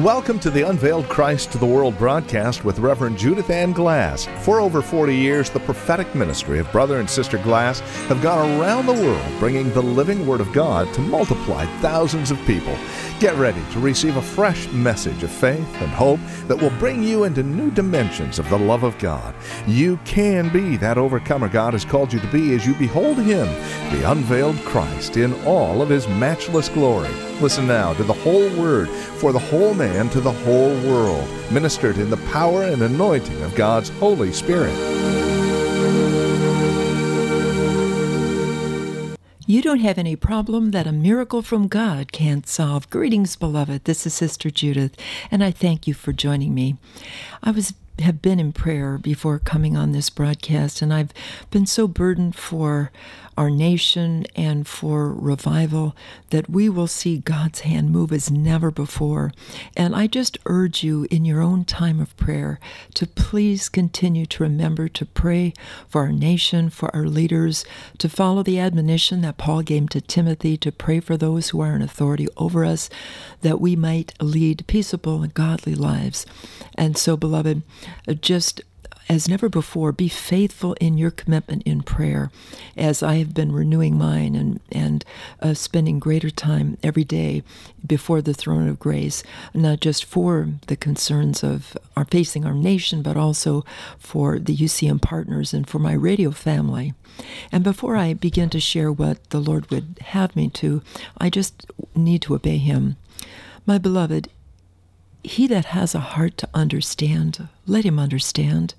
Welcome to the Unveiled Christ to the World broadcast with Reverend Judith Ann Glass. For over 40 years, the prophetic ministry of Brother and Sister Glass have gone around the world bringing the living Word of God to multiply thousands of people. Get ready to receive a fresh message of faith and hope that will bring you into new dimensions of the love of God. You can be that overcomer God has called you to be as you behold Him, the unveiled Christ, in all of His matchless glory. Listen now to the whole Word for the whole man to the whole world, ministered in the power and anointing of God's Holy Spirit. You don't have any problem that a miracle from God can't solve. Greetings, beloved. This is Sister Judith, and I thank you for joining me. I have been in prayer before coming on this broadcast, and I've been so burdened for our nation and for revival that we will see God's hand move as never before. And I just urge you in your own time of prayer to please continue to remember to pray for our nation, for our leaders, to follow the admonition that Paul gave to Timothy, to pray for those who are in authority over us, that we might lead peaceable and godly lives. And so, beloved, just as never before, be faithful in your commitment in prayer, as I have been renewing mine and spending greater time every day before the throne of grace, not just for the concerns of our facing our nation, but also for the UCM partners and for my radio family. And before I begin to share what the Lord would have me to, I just need to obey Him. My beloved, he that has a heart to understand, let him understand.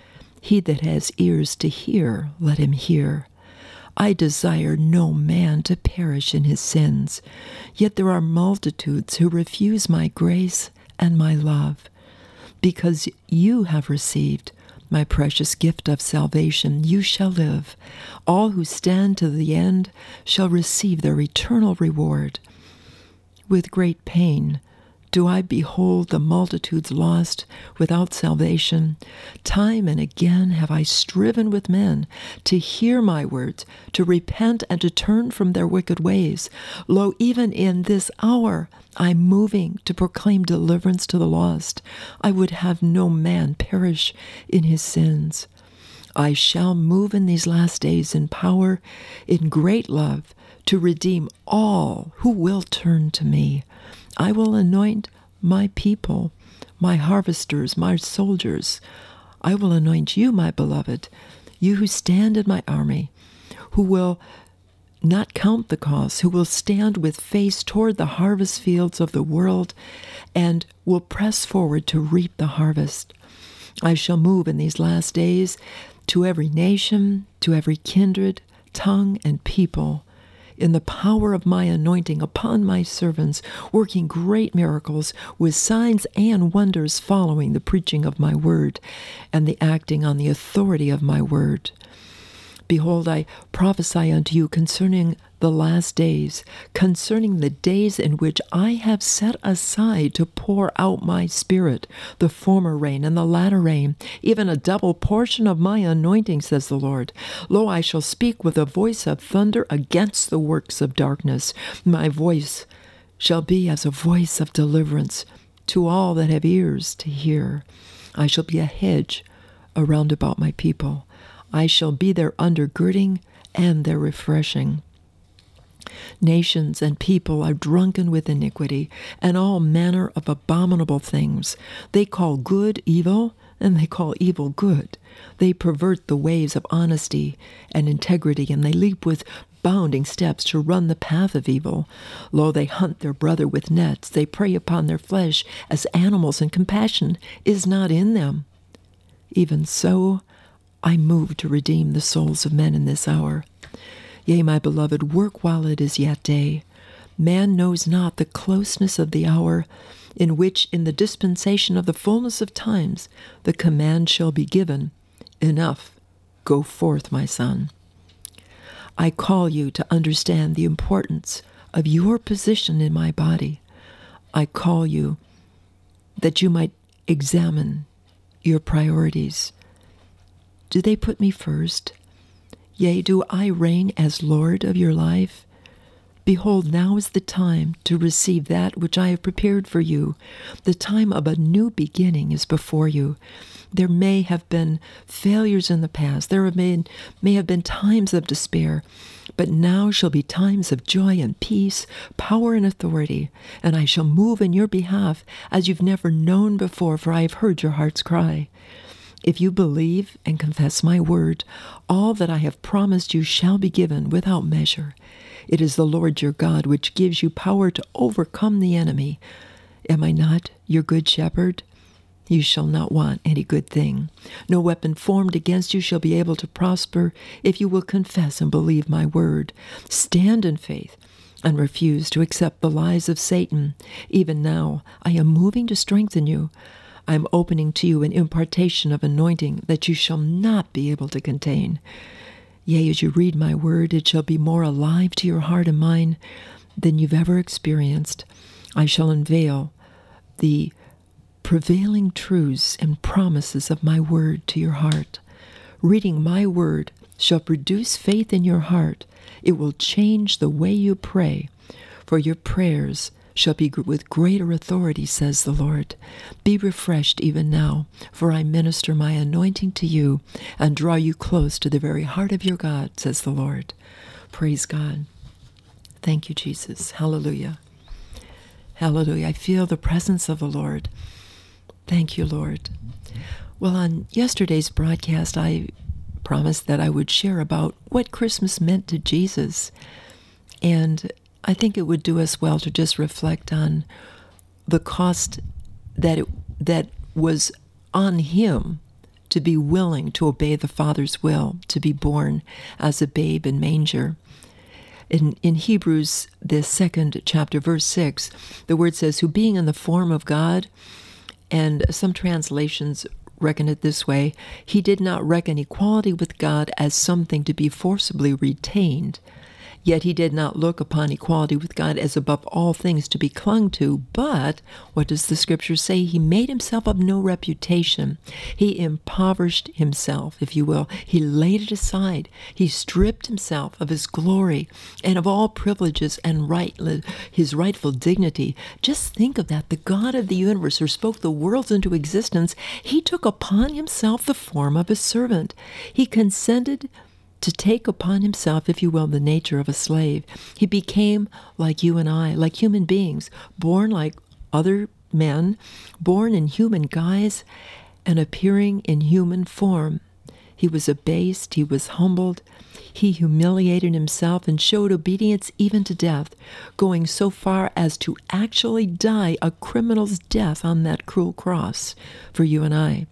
He that has ears to hear, let him hear. I desire no man to perish in his sins, yet there are multitudes who refuse my grace and my love. Because you have received my precious gift of salvation, you shall live. All who stand to the end shall receive their eternal reward. With great pain do I behold the multitudes lost without salvation. Time and again have I striven with men to hear my words, to repent and to turn from their wicked ways. Lo, even in this hour I'm moving to proclaim deliverance to the lost. I would have no man perish in his sins. I shall move in these last days in power, in great love, to redeem all who will turn to me. I will anoint my people, my harvesters, my soldiers. I will anoint you, my beloved, you who stand in my army, who will not count the cost, who will stand with face toward the harvest fields of the world and will press forward to reap the harvest. I shall move in these last days to every nation, to every kindred, tongue, and people, in the power of my anointing upon my servants, working great miracles with signs and wonders following the preaching of my word and the acting on the authority of my word. Behold, I prophesy unto you concerning the last days, concerning the days in which I have set aside to pour out my Spirit, the former rain and the latter rain, even a double portion of my anointing, says the Lord. Lo, I shall speak with a voice of thunder against the works of darkness. My voice shall be as a voice of deliverance to all that have ears to hear. I shall be a hedge around about my people. I shall be their undergirding and their refreshing. Nations and people are drunken with iniquity and all manner of abominable things. They call good evil, and they call evil good. They pervert the ways of honesty and integrity, and they leap with bounding steps to run the path of evil. Lo, they hunt their brother with nets. They prey upon their flesh as animals, and compassion is not in them. Even so, I move to redeem the souls of men in this hour. Yea, my beloved, work while it is yet day. Man knows not the closeness of the hour in which, in the dispensation of the fullness of times, the command shall be given, enough, go forth, my son. I call you to understand the importance of your position in my body. I call you that you might examine your priorities. Do they put me first? Yea, do I reign as Lord of your life? Behold, now is the time to receive that which I have prepared for you. The time of a new beginning is before you. There may have been failures in the past. There may have been times of despair. But now shall be times of joy and peace, power and authority, and I shall move in your behalf as you've never known before, for I have heard your heart's cry. If you believe and confess my word, all that I have promised you shall be given without measure. It is the Lord your God which gives you power to overcome the enemy. Am I not your good shepherd? You shall not want any good thing. No weapon formed against you shall be able to prosper if you will confess and believe my word. Stand in faith and refuse to accept the lies of Satan. Even now, I am moving to strengthen you. I am opening to you an impartation of anointing that you shall not be able to contain. Yea, as you read my word, it shall be more alive to your heart and mind than you've ever experienced. I shall unveil the prevailing truths and promises of my word to your heart. Reading my word shall produce faith in your heart. It will change the way you pray, for your prayers shall be with greater authority, says the Lord. Be refreshed even now, for I minister my anointing to you and draw you close to the very heart of your God, says the Lord. Praise God. Thank you, Jesus. Hallelujah. Hallelujah. I feel the presence of the Lord. Thank you, Lord. Well, on yesterday's broadcast, I promised that I would share about what Christmas meant to Jesus. And I think it would do us well to just reflect on the cost that was on him to be willing to obey the Father's will, to be born as a babe in manger. In Hebrews, the 2nd chapter, verse 6, the word says, who being in the form of God, and some translations reckon it this way, he did not reckon equality with God as something to be forcibly retained. Yet he did not look upon equality with God as above all things to be clung to, but, what does the scripture say? He made himself of no reputation. He impoverished himself, if you will. He laid it aside. He stripped himself of his glory and of all privileges and his rightful dignity. Just think of that. The God of the universe who spoke the worlds into existence, he took upon himself the form of a servant. He consented to take upon himself, if you will, the nature of a slave. He became like you and I, like human beings, born like other men, born in human guise, and appearing in human form. He was abased, he was humbled, he humiliated himself and showed obedience even to death, going so far as to actually die a criminal's death on that cruel cross for you and I.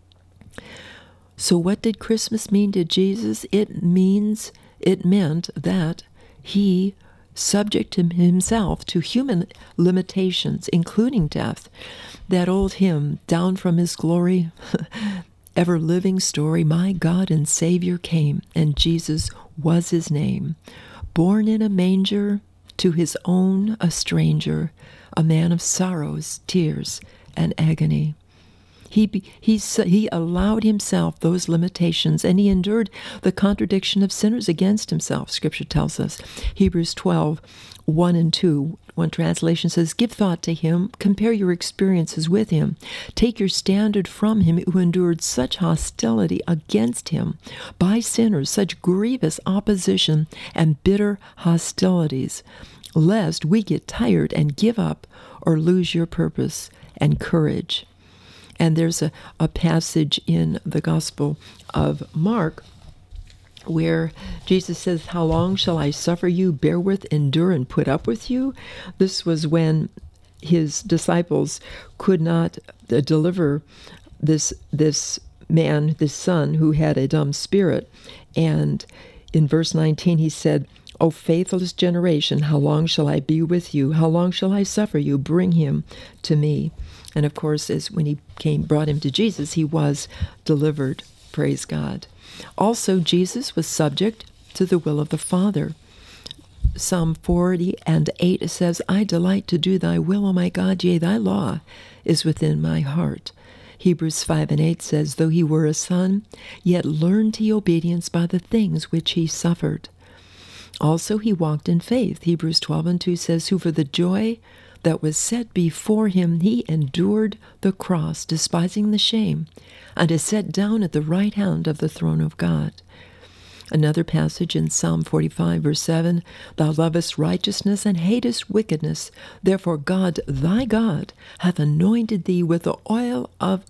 So what did Christmas mean to Jesus? It meant that he subjected himself to human limitations, including death. That old hymn, Down from His Glory, ever-living story, my God and Savior came, and Jesus was his name. Born in a manger, to his own a stranger, a man of sorrows, tears, and agony. He allowed himself those limitations, and he endured the contradiction of sinners against himself, Scripture tells us. Hebrews 12, 1 and 2, one translation says, give thought to him, compare your experiences with him, take your standard from him who endured such hostility against him by sinners, such grievous opposition and bitter hostilities, lest we get tired and give up or lose your purpose and courage. And there's a passage in the Gospel of Mark where Jesus says, how long shall I suffer you, bear with, endure, and put up with you? This was when his disciples could not deliver this man, this son, who had a dumb spirit. And in verse 19 he said, O faithless generation, how long shall I be with you? How long shall I suffer you? Bring him to me. And of course, when he brought him to Jesus, he was delivered. Praise God. Also, Jesus was subject to the will of the Father. Psalm 40:8 says, I delight to do thy will, O my God, yea, thy law is within my heart. Hebrews 5:8 says, though he were a son, yet learned he obedience by the things which he suffered. Also, he walked in faith. Hebrews 12:2 says, who for the joy that was set before him, he endured the cross, despising the shame, and is set down at the right hand of the throne of God. Another passage in Psalm 45, verse 7, thou lovest righteousness and hatest wickedness. Therefore God, thy God, hath anointed thee with the oil of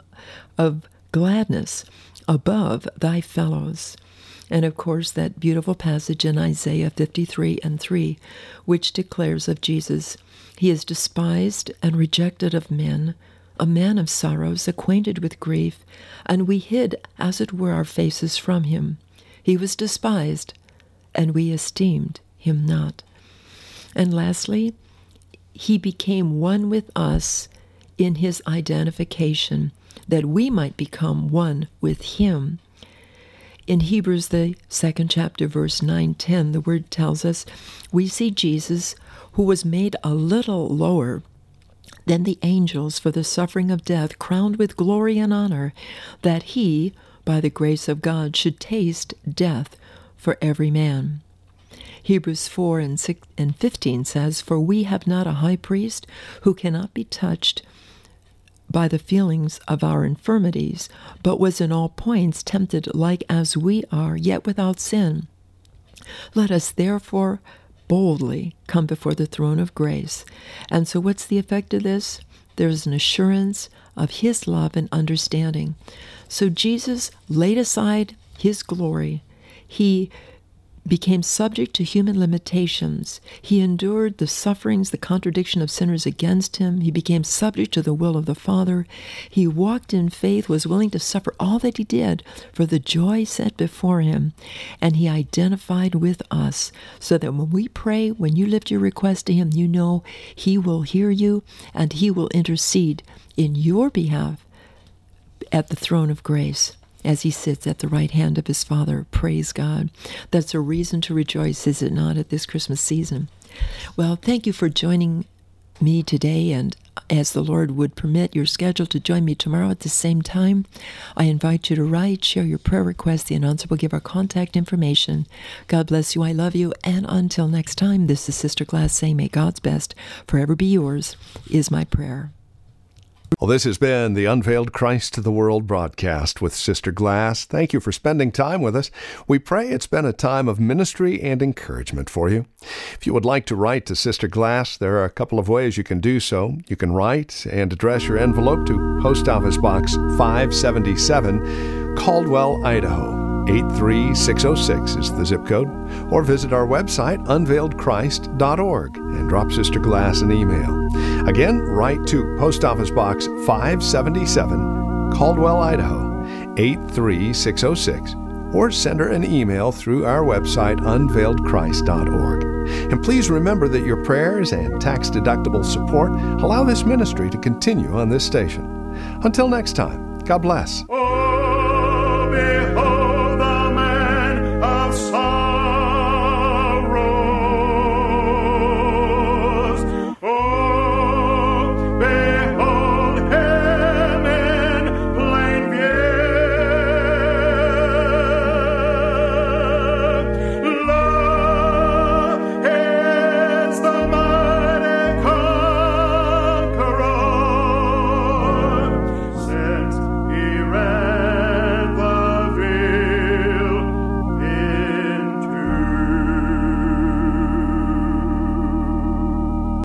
gladness above thy fellows. And of course, that beautiful passage in Isaiah 53:3, which declares of Jesus, he is despised and rejected of men, a man of sorrows, acquainted with grief, and we hid, as it were, our faces from him. He was despised, and we esteemed him not. And lastly, he became one with us in his identification, that we might become one with him. In Hebrews, the 2nd chapter, verse 9-10, the word tells us, we see Jesus, who was made a little lower than the angels for the suffering of death, crowned with glory and honor, that he, by the grace of God, should taste death for every man. Hebrews 4:15 says, for we have not a high priest who cannot be touched by the feelings of our infirmities, but was in all points tempted like as we are, yet without sin. Let us therefore boldly come before the throne of grace. And so what's the effect of this? There's an assurance of his love and understanding. So Jesus laid aside his glory. He became subject to human limitations. He endured the sufferings, the contradiction of sinners against him. He became subject to the will of the Father. He walked in faith, was willing to suffer all that he did for the joy set before him. And he identified with us so that when we pray, when you lift your request to him, you know he will hear you and he will intercede in your behalf at the throne of grace, as he sits at the right hand of his Father. Praise God. That's a reason to rejoice, is it not, at this Christmas season? Well, thank you for joining me today, and as the Lord would permit your schedule to join me tomorrow at the same time, I invite you to write, share your prayer requests. The announcer will give our contact information. God bless you. I love you. And until next time, this is Sister Glass saying, may God's best forever be yours, is my prayer. Well, this has been the Unveiled Christ to the World broadcast with Sister Glass. Thank you for spending time with us. We pray it's been a time of ministry and encouragement for you. If you would like to write to Sister Glass, there are a couple of ways you can do so. You can write and address your envelope to Post Office Box 577, Caldwell, Idaho. 83606 is the zip code, or visit our website, unveiledchrist.org, and drop Sister Glass an email. Again, write to Post Office Box 577, Caldwell, Idaho, 83606, or send her an email through our website, unveiledchrist.org. And please remember that your prayers and tax-deductible support allow this ministry to continue on this station. Until next time, God bless.